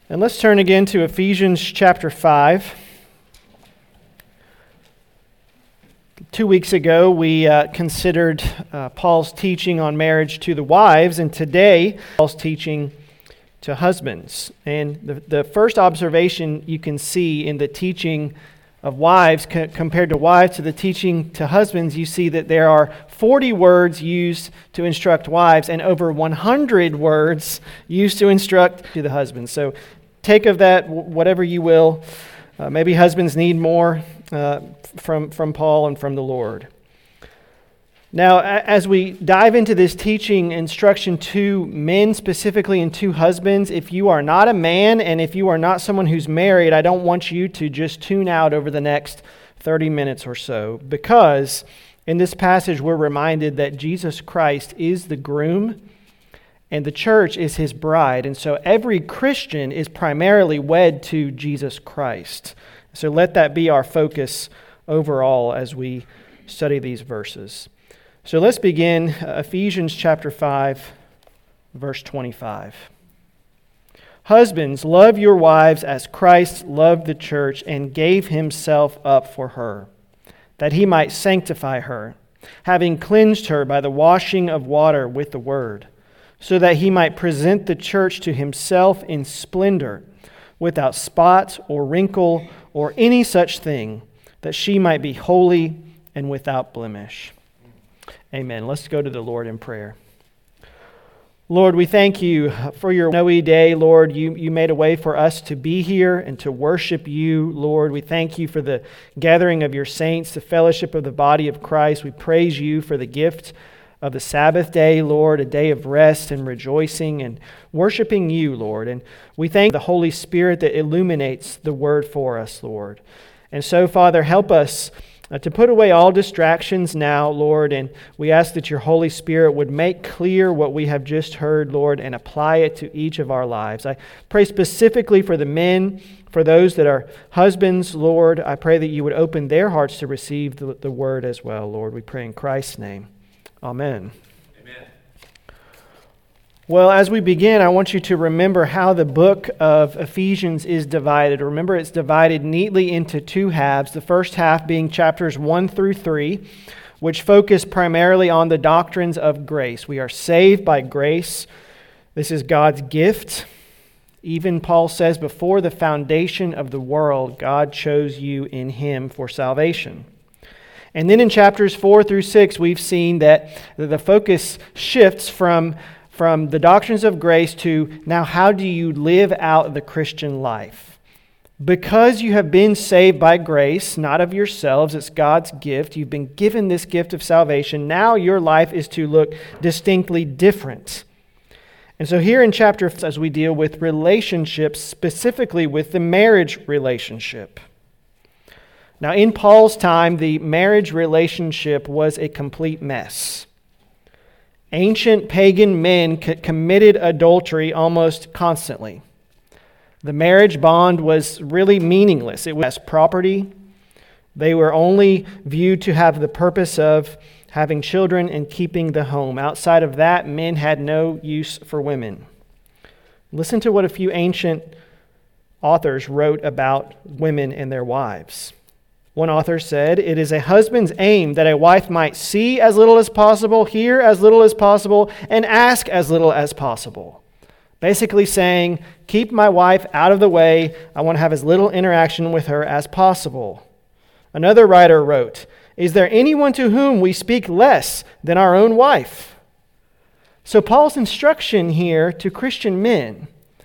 And let's turn again to Ephesians chapter 5. 2 weeks ago, we considered Paul's teaching on marriage to the wives, and today, Paul's teaching to husbands. And the first observation you can see in the teaching of wives compared to wives to the teaching to husbands, you see that there are 40 words used to instruct wives and over 100 words used to instruct to the husbands. So take of that whatever you will. Maybe husbands need more from Paul and from the Lord. Now, as we dive into this teaching instruction to men specifically and to husbands, if you are not a man and if you are not someone who's married, I don't want you to just tune out over the next 30 minutes or so, because in this passage we're reminded that Jesus Christ is the groom and the church is his bride. And so every Christian is primarily wed to Jesus Christ. So let that be our focus overall as we study these verses. So let's begin Ephesians chapter 5, verse 25. Husbands, love your wives as Christ loved the church and gave himself up for her, that he might sanctify her, having cleansed her by the washing of water with the word, so that he might present the church to himself in splendor, without spot or wrinkle or any such thing, that she might be holy and without blemish. Amen. Let's go to the Lord in prayer. Lord, we thank you for your snowy day. Lord, you made a way for us to be here and to worship you. Lord, we thank you for the gathering of your saints, the fellowship of the body of Christ. We praise you for the gift of the Sabbath day, Lord, a day of rest and rejoicing and worshiping you, Lord. And we thank the Holy Spirit that illuminates the word for us, Lord. And so, Father, help us to put away all distractions now, Lord, and we ask that your Holy Spirit would make clear what we have just heard, Lord, and apply it to each of our lives. I pray specifically for the men, for those that are husbands, Lord. I pray that you would open their hearts to receive the word as well, Lord. We pray in Christ's name. Amen. Amen. Well, as we begin, I want you to remember how the book of Ephesians is divided. Remember, it's divided neatly into two halves. The first half being chapters 1 through 3, which focus primarily on the doctrines of grace. We are saved by grace. This is God's gift. Even Paul says, before the foundation of the world, God chose you in him for salvation. And then in chapters 4 through 6, we've seen that the focus shifts from the doctrines of grace to now how do you live out the Christian life? Because you have been saved by grace, not of yourselves, it's God's gift. You've been given this gift of salvation. Now your life is to look distinctly different. And so here in chapter 5, as we deal with relationships, specifically with the marriage relationship. Now in Paul's time, the marriage relationship was a complete mess. Ancient pagan men committed adultery almost constantly. The marriage bond was really meaningless. It was property. They were only viewed to have the purpose of having children and keeping the home. Outside of that, men had no use for women. Listen to what a few ancient authors wrote about women and their wives. One author said, "It is a husband's aim that a wife might see as little as possible, hear as little as possible, and ask as little as possible." Basically saying, keep my wife out of the way. I want to have as little interaction with her as possible. Another writer wrote, "Is there anyone to whom we speak less than our own wife?" So Paul's instruction here to Christian men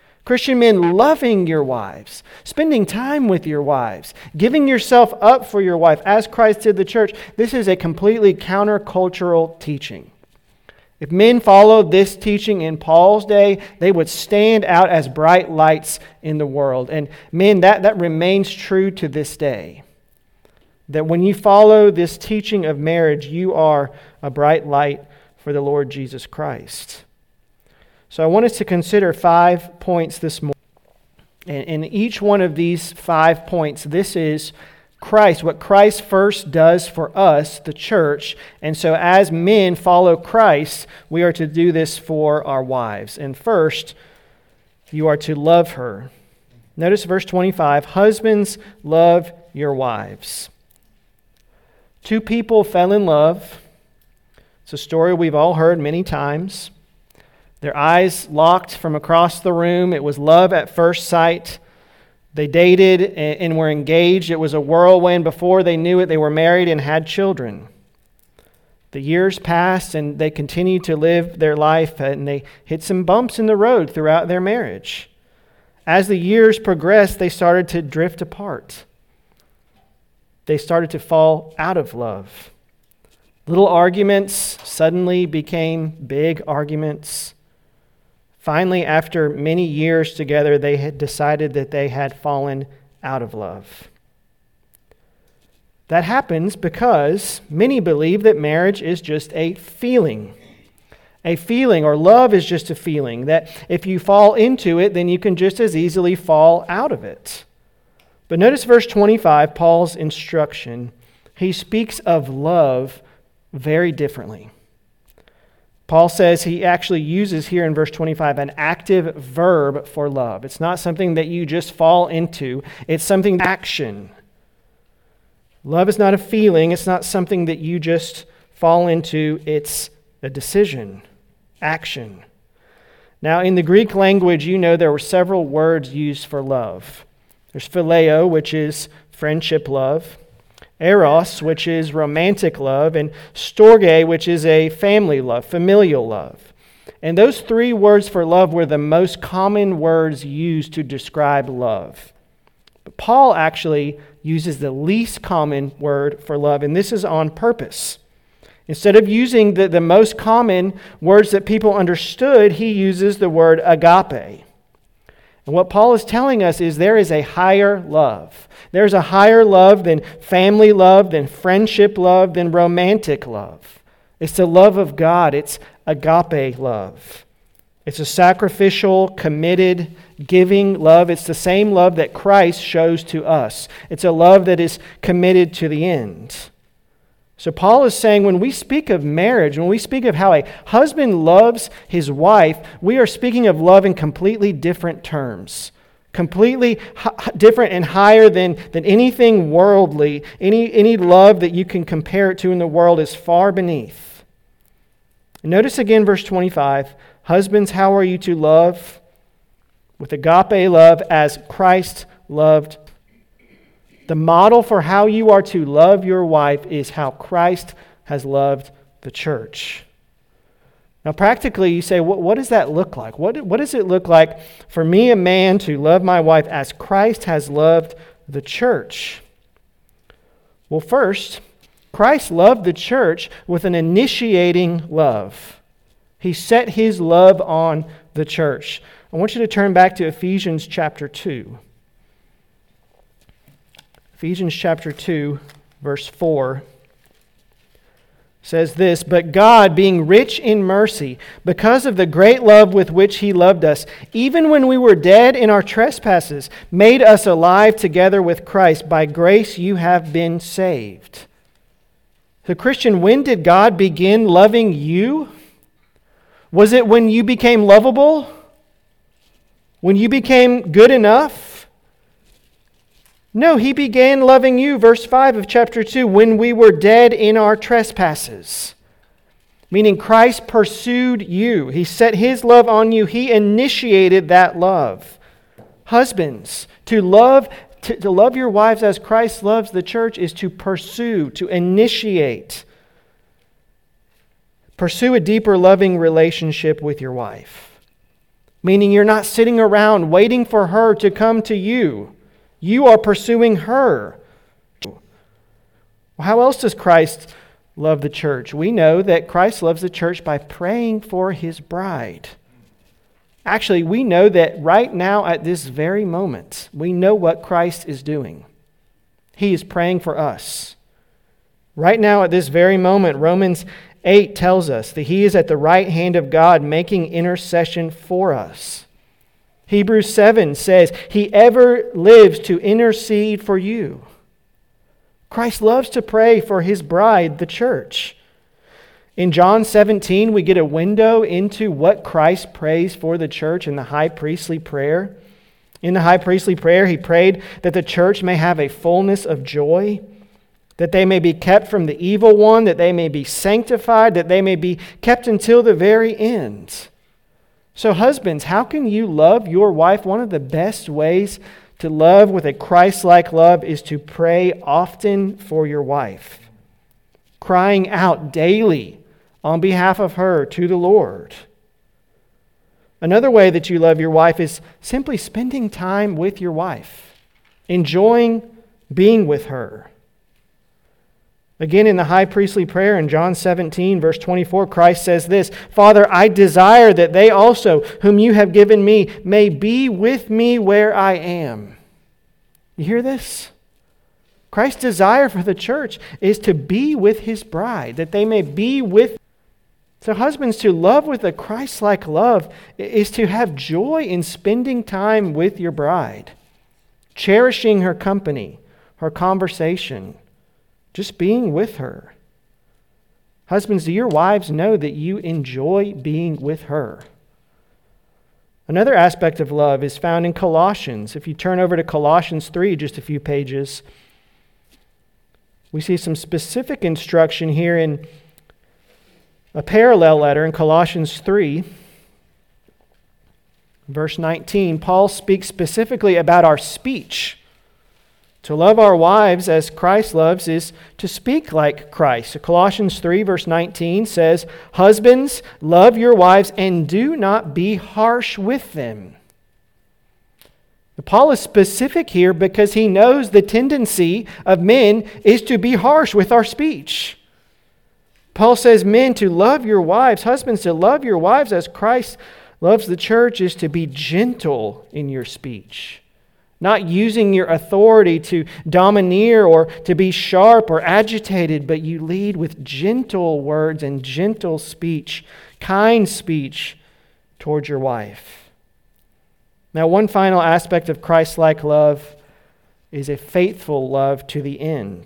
loving your wives, spending time with your wives, giving yourself up for your wife as Christ did the church. This is a completely countercultural teaching. If men followed this teaching in Paul's day, they would stand out as bright lights in the world. And men, that remains true to this day. That when you follow this teaching of marriage, you are a bright light for the Lord Jesus Christ. So I want us to consider 5 points this morning. And in each one of these 5 points, this is Christ, what Christ first does for us, the church. And so as men follow Christ, we are to do this for our wives. And first, you are to love her. Notice verse 25, husbands, love your wives. Two people fell in love. It's a story we've all heard many times. Their eyes locked from across the room. It was love at first sight. They dated and were engaged. It was a whirlwind. Before they knew it, they were married and had children. The years passed and they continued to live their life, and they hit some bumps in the road throughout their marriage. As the years progressed, they started to drift apart. They started to fall out of love. Little arguments suddenly became big arguments. Finally, after many years together, they had decided that they had fallen out of love. That happens because many believe that marriage is just a feeling. A feeling, or love is just a feeling, that if you fall into it, then you can just as easily fall out of it. But notice verse 25, Paul's instruction. He speaks of love very differently. Paul says he actually uses here in verse 25 an active verb for love. It's not something that you just fall into. It's something action. Love is not a feeling. It's not something that you just fall into. It's a decision, action. Now, in the Greek language, you know there were several words used for love. There's phileo, which is friendship love. Eros, which is romantic love, and storge, which is a family love, familial love. And those three words for love were the most common words used to describe love. But Paul actually uses the least common word for love, and this is on purpose. Instead of using the most common words that people understood, he uses the word agape. And what Paul is telling us is there is a higher love. There's a higher love than family love, than friendship love, than romantic love. It's the love of God. It's agape love. It's a sacrificial, committed, giving love. It's the same love that Christ shows to us. It's a love that is committed to the end. So Paul is saying when we speak of marriage, when we speak of how a husband loves his wife, we are speaking of love in completely different terms. Completely different and higher than anything worldly. Any love that you can compare it to in the world is far beneath. Notice again verse 25. Husbands, how are you to love? With agape love as Christ loved. The model for how you are to love your wife is how Christ has loved the church. Now, practically, you say, what does that look like? What does it look like for me, a man, to love my wife as Christ has loved the church? Well, first, Christ loved the church with an initiating love. He set his love on the church. I want you to turn back to Ephesians chapter 2. Ephesians chapter 2, verse 4 says this, "But God, being rich in mercy, because of the great love with which he loved us, even when we were dead in our trespasses, made us alive together with Christ. By grace you have been saved." So Christian, when did God begin loving you? Was it when you became lovable? When you became good enough? No, he began loving you, verse 5 of chapter 2, when we were dead in our trespasses. Meaning Christ pursued you. He set his love on you. He initiated that love. Husbands, to love your wives as Christ loves the church is to pursue, to initiate. Pursue a deeper loving relationship with your wife. Meaning you're not sitting around waiting for her to come to you. You are pursuing her. How else does Christ love the church? We know that Christ loves the church by praying for his bride. Actually, we know that right now at this very moment, we know what Christ is doing. He is praying for us. Right now at this very moment, Romans 8 tells us that he is at the right hand of God making intercession for us. Hebrews 7 says he ever lives to intercede for you. Christ loves to pray for his bride, the church. In John 17, we get a window into what Christ prays for the church in the high priestly prayer. In the high priestly prayer, he prayed that the church may have a fullness of joy, that they may be kept from the evil one, that they may be sanctified, that they may be kept until the very end. So husbands, how can you love your wife? One of the best ways to love with a Christ-like love is to pray often for your wife, crying out daily on behalf of her to the Lord. Another way that you love your wife is simply spending time with your wife, enjoying being with her. Again, in the high priestly prayer in John 17, verse 24, Christ says this, "Father, I desire that they also, whom you have given me, may be with me where I am." You hear this? Christ's desire for the church is to be with his bride, that they may be with. So husbands, to love with a Christ-like love is to have joy in spending time with your bride, cherishing her company, her conversation, just being with her. Husbands, do your wives know that you enjoy being with her? Another aspect of love is found in Colossians. If you turn over to Colossians 3, just a few pages, we see some specific instruction here in a parallel letter in Colossians 3, verse 19. Paul speaks specifically about our speech. To love our wives as Christ loves is to speak like Christ. So Colossians 3 verse 19 says, "Husbands, love your wives and do not be harsh with them." Paul is specific here because he knows the tendency of men is to be harsh with our speech. Paul says, men, to love your wives, husbands, to love your wives as Christ loves the church is to be gentle in your speech. Not using your authority to domineer or to be sharp or agitated, but you lead with gentle words and gentle speech, kind speech towards your wife. Now, one final aspect of Christ-like love is a faithful love to the end.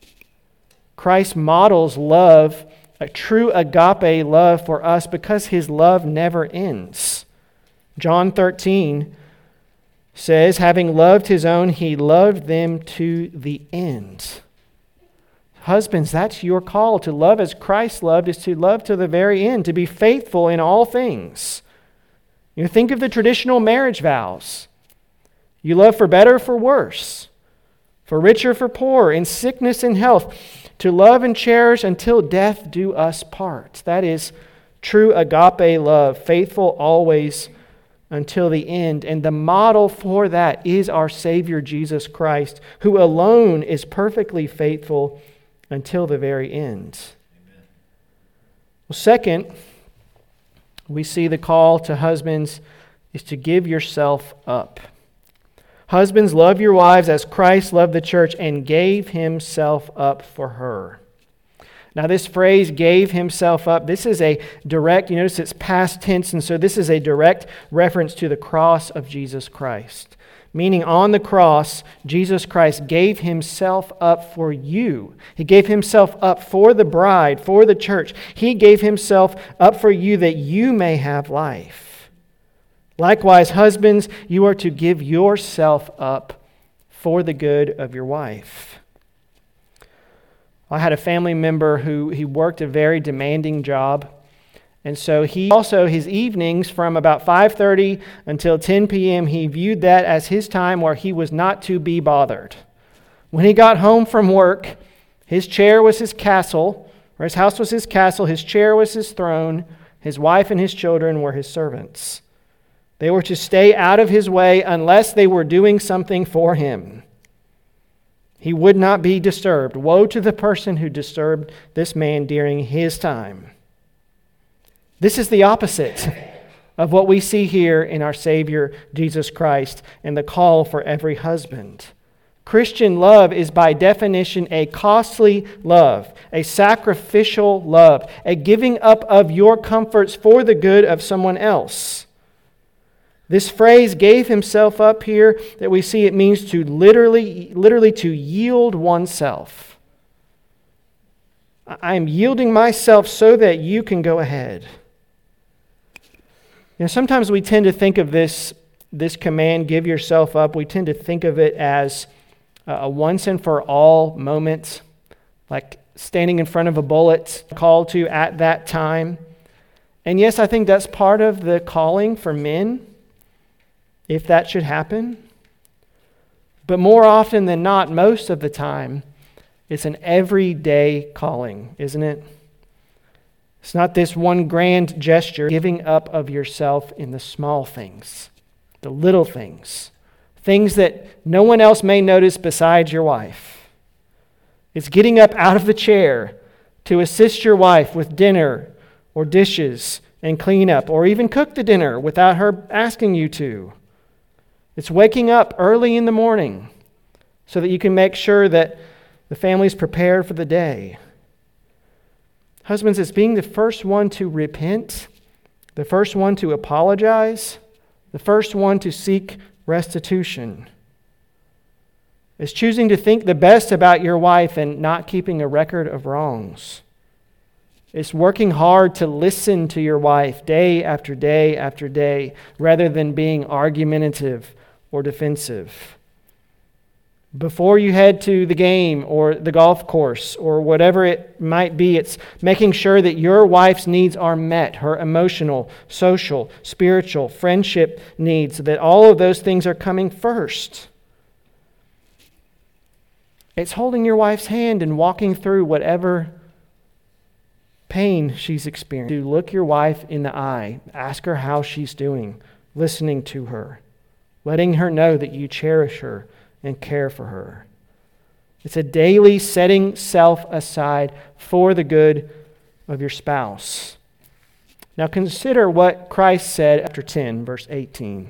Christ models love, a true agape love for us because his love never ends. John 13 says, having loved his own, he loved them to the end. Husbands, that's your call. To love as Christ loved is to love to the very end, to be faithful in all things. You think of the traditional marriage vows. You love for better or for worse, for richer or for poorer, in sickness and health, to love and cherish until death do us part. That is true agape love, faithful always until the end. And the model for that is our Savior Jesus Christ, who alone is perfectly faithful until the very end. Amen. Well, second, we see the call to husbands is to give yourself up. Husbands, love your wives as Christ loved the church and gave himself up for her. Now, this phrase, gave himself up, this is a direct, you notice it's past tense, and so this is a direct reference to the cross of Jesus Christ. Meaning on the cross, Jesus Christ gave himself up for you. He gave himself up for the bride, for the church. He gave himself up for you that you may have life. Likewise, husbands, you are to give yourself up for the good of your wife. I had a family member who he worked a very demanding job. And so his evenings from about 5:30 until 10 p.m., he viewed that as his time where he was not to be bothered. When he got home from work, his chair was his castle, or his house was his castle, his chair was his throne, his wife and his children were his servants. They were to stay out of his way unless they were doing something for him. He would not be disturbed. Woe to the person who disturbed this man during his time. This is the opposite of what we see here in our Savior, Jesus Christ, and the call for every husband. Christian love is by definition a costly love, a sacrificial love, a giving up of your comforts for the good of someone else. This phrase, gave himself up here, that we see, it means to literally to yield oneself. I am yielding myself so that you can go ahead. Sometimes we tend to think of this this command, give yourself up, we tend to think of it as a once and for all moment, like standing in front of a bullet, called to at that time. And yes, I think that's part of the calling for men, if that should happen. But more often than not, most of the time, it's an everyday calling, isn't it? It's not this one grand gesture, giving up of yourself in the small things, the little things, things that no one else may notice besides your wife. It's getting up out of the chair to assist your wife with dinner or dishes and clean up, or even cook the dinner without her asking you to. It's waking up early in the morning so that you can make sure that the family's prepared for the day. Husbands, it's being the first one to repent, the first one to apologize, the first one to seek restitution. It's choosing to think the best about your wife and not keeping a record of wrongs. It's working hard to listen to your wife day after day after day, rather than being argumentative or defensive. Before you head to the game or the golf course or whatever it might be, it's making sure that your wife's needs are met, her emotional, social, spiritual, friendship needs, that all of those things are coming first. It's holding your wife's hand and walking through whatever pain she's experiencing. To look your wife in the eye, ask her how she's doing, listening to her, letting her know that you cherish her and care for her. It's a daily setting self aside for the good of your spouse. Now consider what Christ said after 10, verse 18.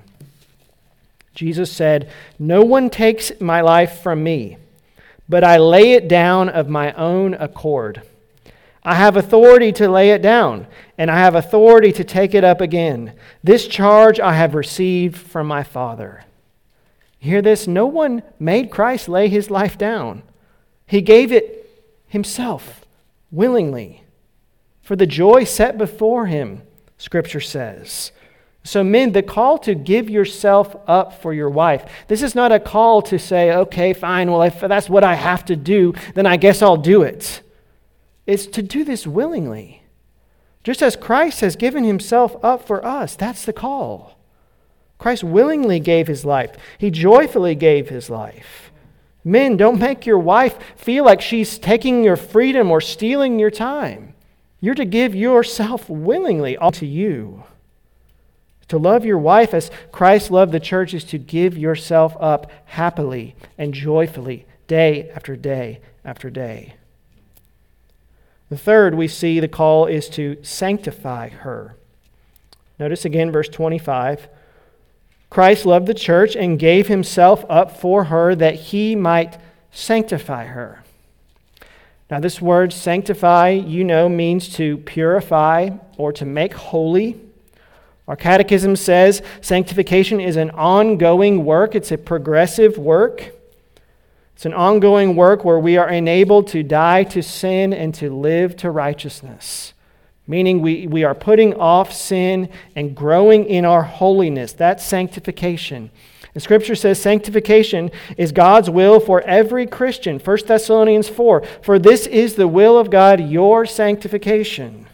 Jesus said, "No one takes my life from me, but I lay it down of my own accord. I have authority to lay it down, and I have authority to take it up again. This charge I have received from my Father." Hear this? No one made Christ lay his life down. He gave it himself willingly for the joy set before him, Scripture says. So men, the call to give yourself up for your wife, this is not a call to say, okay, fine, well, if that's what I have to do, then I guess I'll do it. It's to do this willingly. Just as Christ has given himself up for us, that's the call. Christ willingly gave his life. He joyfully gave his life. Men, don't make your wife feel like she's taking your freedom or stealing your time. You're to give yourself willingly all to you. To love your wife as Christ loved the church is to give yourself up happily and joyfully, day after day after day. The third, we see the call is to sanctify her. Notice again verse 25. Christ loved the church and gave himself up for her that he might sanctify her. Now this word sanctify, means to purify or to make holy. Our catechism says sanctification is an ongoing work. It's a progressive work. It's an ongoing work where we are enabled to die to sin and to live to righteousness. Meaning we are putting off sin and growing in our holiness. That's sanctification. And Scripture says sanctification is God's will for every Christian. 1 Thessalonians 4, "For this is the will of God, your sanctification."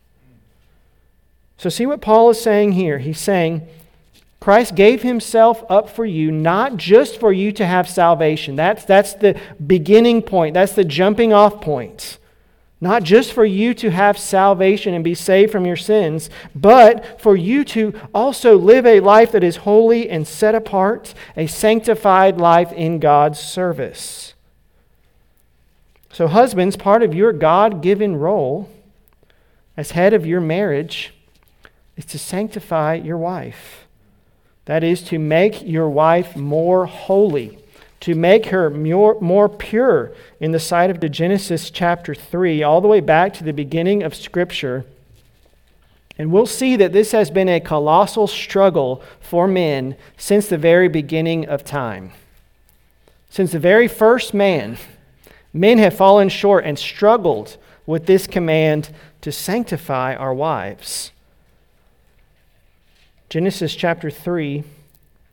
So see what Paul is saying here. He's saying, Christ gave himself up for you, not just for you to have salvation. That's the beginning point. That's the jumping off point. Not just for you to have salvation and be saved from your sins, but for you to also live a life that is holy and set apart, a sanctified life in God's service. So husbands, part of your God-given role as head of your marriage is to sanctify your wife. That is to make your wife more holy, to make her more pure in the sight of Genesis chapter 3, all the way back to the beginning of Scripture. And we'll see that this has been a colossal struggle for men since the very beginning of time. Since the very first man, men have fallen short and struggled with this command to sanctify our wives. Genesis chapter 3,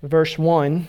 verse 1,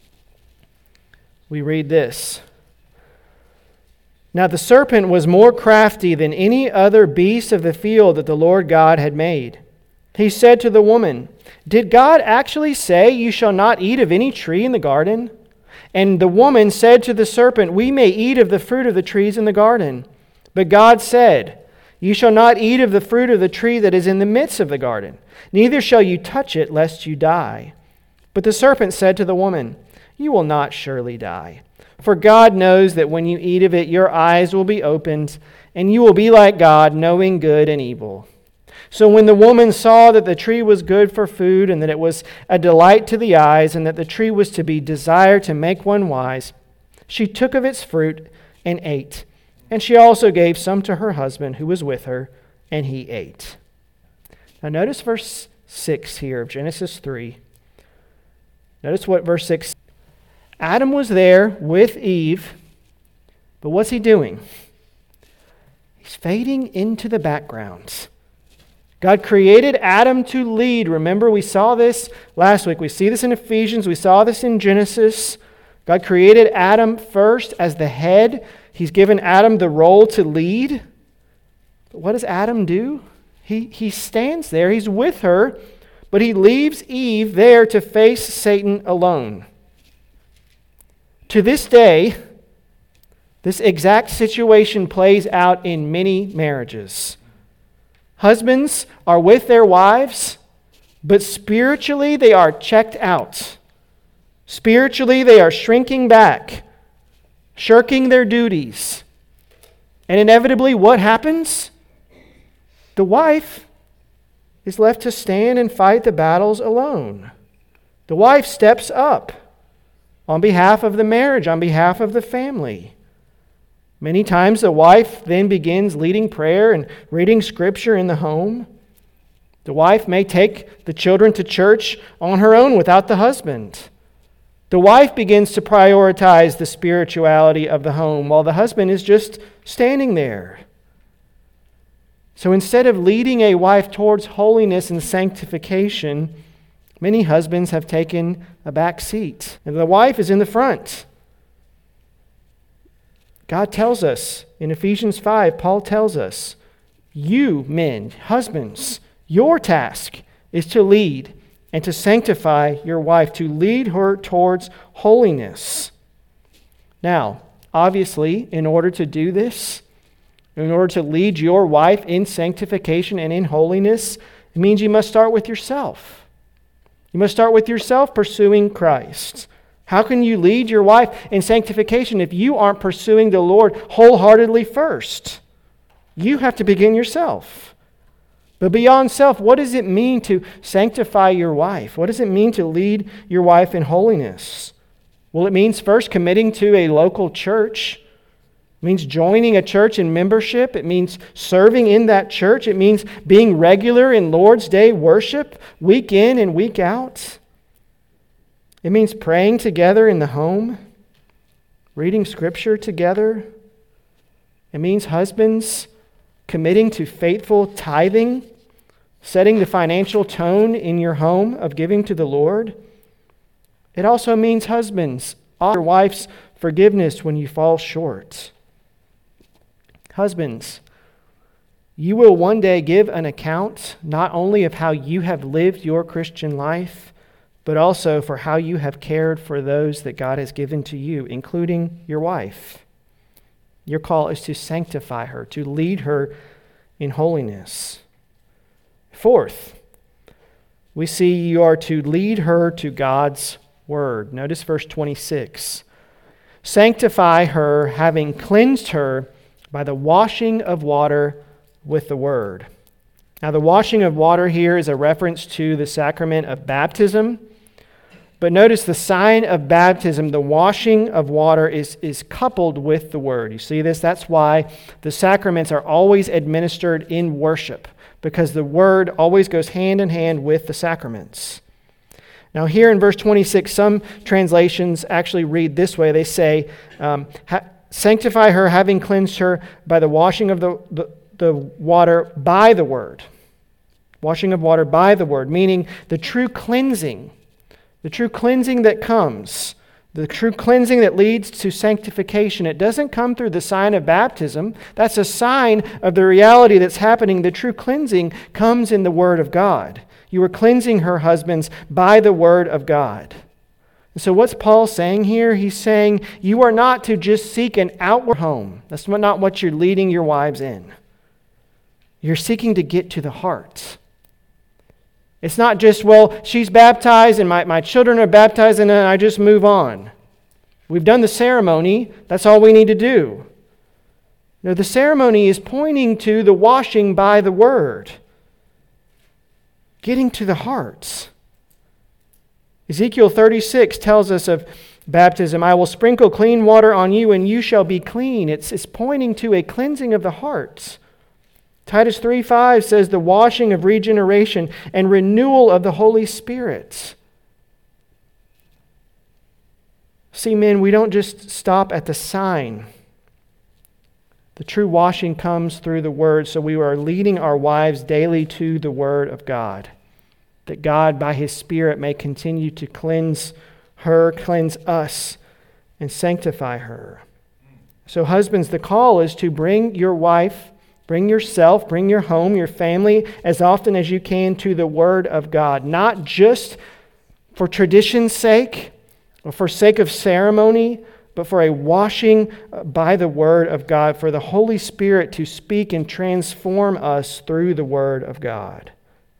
we read this. Now the serpent was more crafty than any other beast of the field that the Lord God had made. He said to the woman, "Did God actually say, 'You shall not eat of any tree in the garden'?" And the woman said to the serpent, "We may eat of the fruit of the trees in the garden. But God said, 'You shall not eat of the fruit of the tree that is in the midst of the garden, neither shall you touch it, lest you die.' But the serpent said to the woman, 'You will not surely die. For God knows that when you eat of it, your eyes will be opened, and you will be like God, knowing good and evil.' So when the woman saw that the tree was good for food, and that it was a delight to the eyes, and that the tree was to be desired to make one wise, she took of its fruit and ate. And she also gave some to her husband who was with her, and he ate." Now notice verse 6 here of Genesis 3. Notice what verse 6. Adam was there with Eve, but what's he doing? He's fading into the background. God created Adam to lead. Remember, we saw this last week. We see this in Ephesians. We saw this in Genesis. God created Adam first as the head. He's given Adam the role to lead. But what does Adam do? He stands there. He's with her, but he leaves Eve there to face Satan alone. To this day, this exact situation plays out in many marriages. Husbands are with their wives, but spiritually they are checked out. Spiritually they are shrinking back, shirking their duties. And inevitably, what happens? The wife is left to stand and fight the battles alone. The wife steps up on behalf of the marriage, on behalf of the family. Many times the wife then begins leading prayer and reading scripture in the home. The wife may take the children to church on her own without the husband. The wife begins to prioritize the spirituality of the home while the husband is just standing there. So instead of leading a wife towards holiness and sanctification, many husbands have taken a back seat, and the wife is in the front. God tells us in Ephesians 5, Paul tells us, you men, husbands, your task is to lead and to sanctify your wife, to lead her towards holiness. Now, obviously, in order to do this, in order to lead your wife in sanctification and in holiness, it means you must start with yourself. You must start with yourself pursuing Christ. How can you lead your wife in sanctification if you aren't pursuing the Lord wholeheartedly first? You have to begin yourself. But beyond self, what does it mean to sanctify your wife? What does it mean to lead your wife in holiness? Well, it means first committing to a local church. It means joining a church in membership. It means serving in that church. It means being regular in Lord's Day worship, week in and week out. It means praying together in the home, reading scripture together. It means husbands committing to faithful tithing, setting the financial tone in your home of giving to the Lord. It also means husbands offer your wife's forgiveness when you fall short. Husbands, you will one day give an account not only of how you have lived your Christian life, but also for how you have cared for those that God has given to you, including your wife. Your call is to sanctify her, to lead her in holiness. Fourth, we see you are to lead her to God's word. Notice verse 26. Sanctify her, having cleansed her by the washing of water with the word. Now, the washing of water here is a reference to the sacrament of baptism. But notice the sign of baptism, the washing of water, is coupled with the word. You see this? That's why the sacraments are always administered in worship, because the word always goes hand in hand with the sacraments. Now here in verse 26, some translations actually read this way. They say, sanctify her, having cleansed her by the washing of the water by the word. Washing of water by the word, meaning the true cleansing The true cleansing that comes, the true cleansing that leads to sanctification, it doesn't come through the sign of baptism. That's a sign of the reality that's happening. The true cleansing comes in the Word of God. You are cleansing her, husbands, by the Word of God. And so what's Paul saying here? He's saying you are not to just seek an outward home. That's not what you're leading your wives in. You're seeking to get to the heart. It's not just, well, she's baptized and my children are baptized and then I just move on. We've done the ceremony. That's all we need to do. No, the ceremony is pointing to the washing by the Word. Getting to the hearts. Ezekiel 36 tells us of baptism. I will sprinkle clean water on you and you shall be clean. It's pointing to a cleansing of the hearts. Titus 3:5 says the washing of regeneration and renewal of the Holy Spirit. See, men, we don't just stop at the sign. The true washing comes through the Word, so we are leading our wives daily to the Word of God, that God, by His Spirit, may continue to cleanse her, cleanse us, and sanctify her. So, husbands, the call is to bring your wife, bring yourself, bring your home, your family, as often as you can to the Word of God. Not just for tradition's sake or for sake of ceremony, but for a washing by the Word of God, for the Holy Spirit to speak and transform us through the Word of God.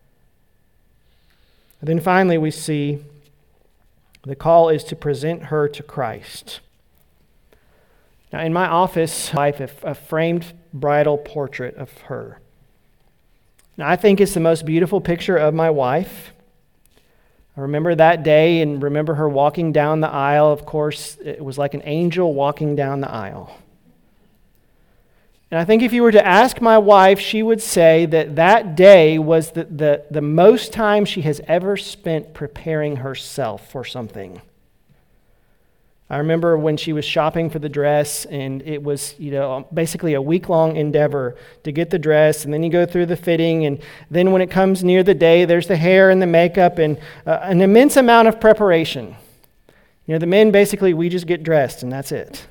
And then finally we see the call is to present her to Christ. Now, in my office, I have a framed bridal portrait of her. Now, I think it's the most beautiful picture of my wife. I remember that day and remember her walking down the aisle. Of course, it was like an angel walking down the aisle. And I think if you were to ask my wife, she would say that that day was the most time she has ever spent preparing herself for something. I remember when she was shopping for the dress, and it was, basically a week-long endeavor to get the dress, and then you go through the fitting, and then when it comes near the day, there's the hair and the makeup, and an immense amount of preparation. The men, basically, we just get dressed, and that's it.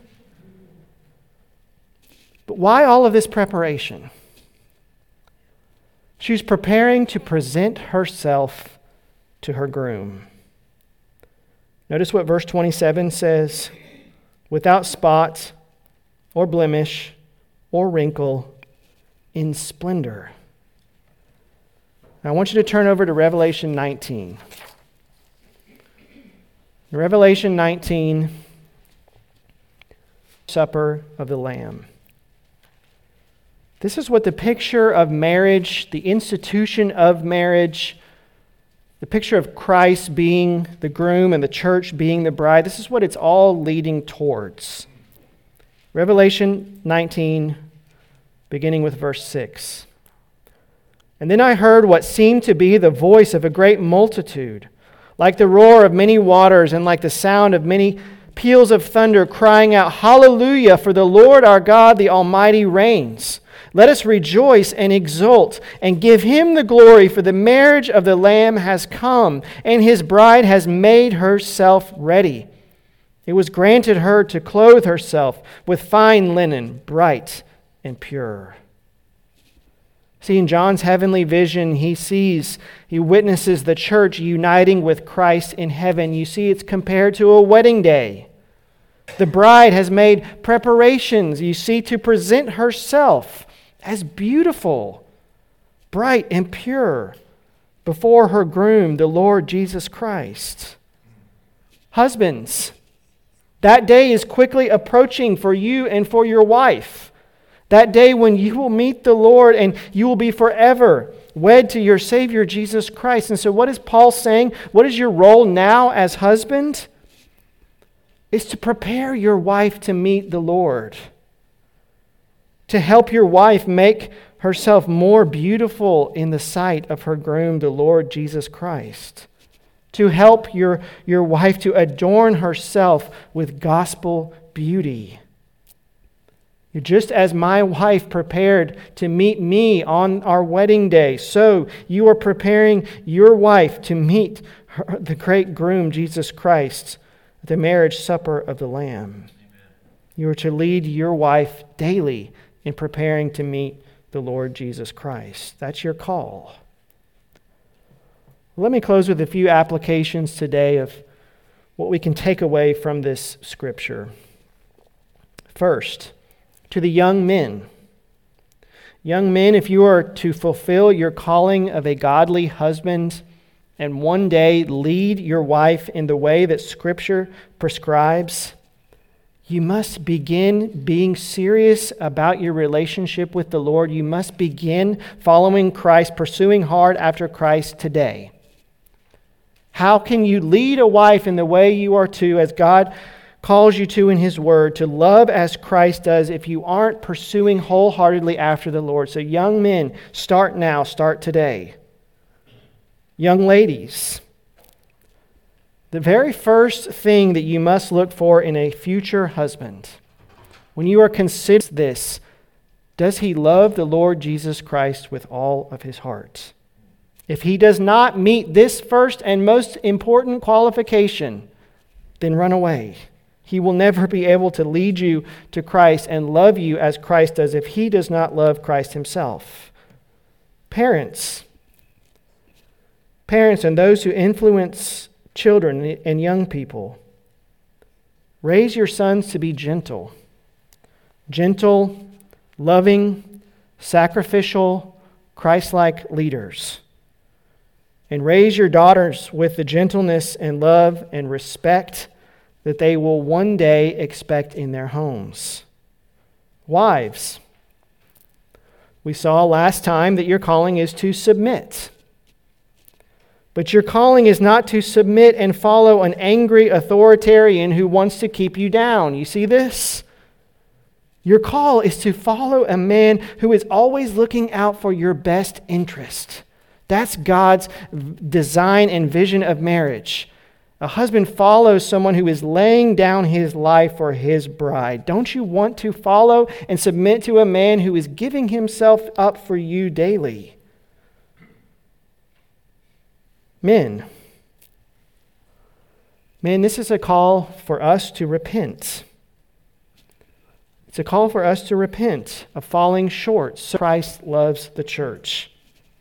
But why all of this preparation? She was preparing to present herself to her groom. Notice what verse 27 says, without spot or blemish or wrinkle, in splendor. Now I want you to turn over to Revelation 19. In Revelation 19, Supper of the Lamb. This is what the picture of marriage, the institution of marriage, the picture of Christ being the groom and the church being the bride, this is what it's all leading towards. Revelation 19, beginning with verse 6. And then I heard what seemed to be the voice of a great multitude, like the roar of many waters and like the sound of many peals of thunder, crying out, Hallelujah, for the Lord our God, the Almighty, reigns. Let us rejoice and exult and give Him the glory, for the marriage of the Lamb has come, and His bride has made herself ready. It was granted her to clothe herself with fine linen, bright and pure. See, in John's heavenly vision, he witnesses the church uniting with Christ in heaven. You see, it's compared to a wedding day. The bride has made preparations, you see, to present herself as beautiful, bright, and pure before her groom, the Lord Jesus Christ. Husbands, that day is quickly approaching for you and for your wife. That day when you will meet the Lord and you will be forever wed to your Savior, Jesus Christ. And so what is Paul saying? What is your role now as husband? It's to prepare your wife to meet the Lord. To help your wife make herself more beautiful in the sight of her groom, the Lord Jesus Christ. To help your wife to adorn herself with gospel beauty. Just as my wife prepared to meet me on our wedding day, so you are preparing your wife to meet the great groom, Jesus Christ, at the marriage supper of the Lamb. You are to lead your wife daily in preparing to meet the Lord Jesus Christ. That's your call. Let me close with a few applications today of what we can take away from this scripture. First, to the young men. Young men, if you are to fulfill your calling of a godly husband and one day lead your wife in the way that Scripture prescribes, you must begin being serious about your relationship with the Lord. You must begin following Christ, pursuing hard after Christ today. How can you lead a wife in the way you are to, as God calls you to in His Word, to love as Christ does, if you aren't pursuing wholeheartedly after the Lord? So young men, start now, start today. Young ladies, the very first thing that you must look for in a future husband, when you are considering this, does he love the Lord Jesus Christ with all of his heart? If he does not meet this first and most important qualification, then run away. He will never be able to lead you to Christ and love you as Christ does if he does not love Christ himself. Parents and those who influence children and young people, raise your sons to be gentle, loving, sacrificial, Christ-like leaders. And raise your daughters with the gentleness and love and respect that they will one day expect in their homes. Wives, we saw last time that your calling is to submit. But your calling is not to submit and follow an angry authoritarian who wants to keep you down. You see this? Your call is to follow a man who is always looking out for your best interest. That's God's design and vision of marriage. A husband follows someone who is laying down his life for his bride. Don't you want to follow and submit to a man who is giving himself up for you daily? Men, this is a call for us to repent. It's a call for us to repent of falling short so Christ loves the church.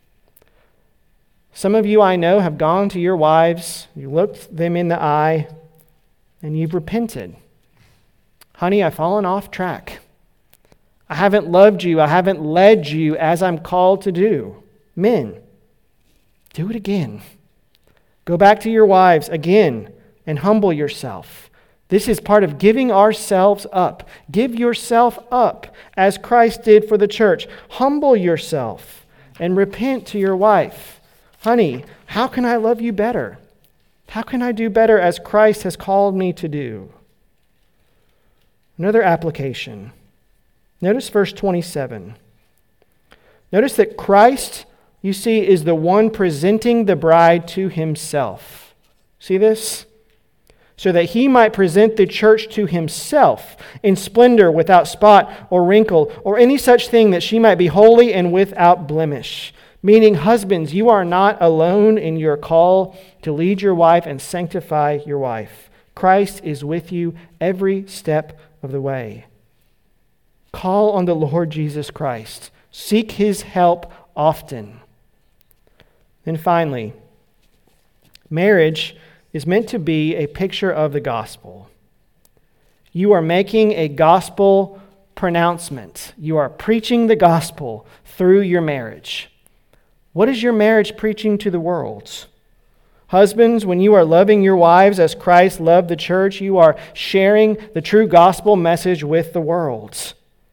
Some of you I know have gone to your wives, you looked them in the eye, and you've repented. Honey, I've fallen off track. I haven't loved you. I haven't led you as I'm called to do. Men, do it again. Go back to your wives again and humble yourself. This is part of giving ourselves up. Give yourself up as Christ did for the church. Humble yourself and repent to your wife. Honey, how can I love you better? How can I do better as Christ has called me to do? Another application. Notice verse 27. Notice that Christ, you see, is the one presenting the bride to himself. See this? So that he might present the church to himself in splendor, without spot or wrinkle, or any such thing, that she might be holy and without blemish. Meaning, husbands, you are not alone in your call to lead your wife and sanctify your wife. Christ is with you every step of the way. Call on the Lord Jesus Christ. Seek his help often. And finally, marriage is meant to be a picture of the gospel. You are making a gospel pronouncement. You are preaching the gospel through your marriage. What is your marriage preaching to the world? Husbands, when you are loving your wives as Christ loved the church, you are sharing the true gospel message with the world.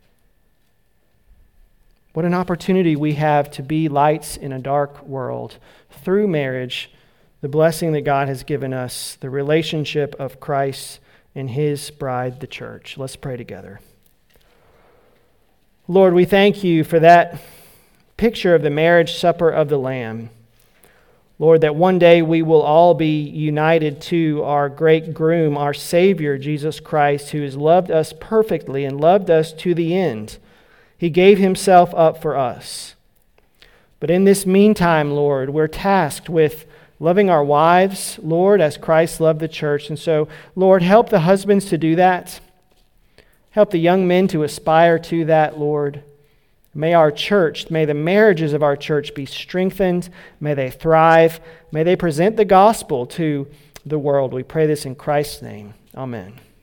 What an opportunity we have to be lights in a dark world through marriage, the blessing that God has given us, the relationship of Christ and his bride, the church. Let's pray together. Lord, we thank you for that picture of the marriage supper of the Lamb. Lord, that one day we will all be united to our great groom, our Savior, Jesus Christ, who has loved us perfectly and loved us to the end. He gave himself up for us. But in this meantime, Lord, we're tasked with loving our wives, Lord, as Christ loved the church. And so, Lord, help the husbands to do that. Help the young men to aspire to that, Lord. May our church, may the marriages of our church be strengthened. May they thrive. May they present the gospel to the world. We pray this in Christ's name. Amen.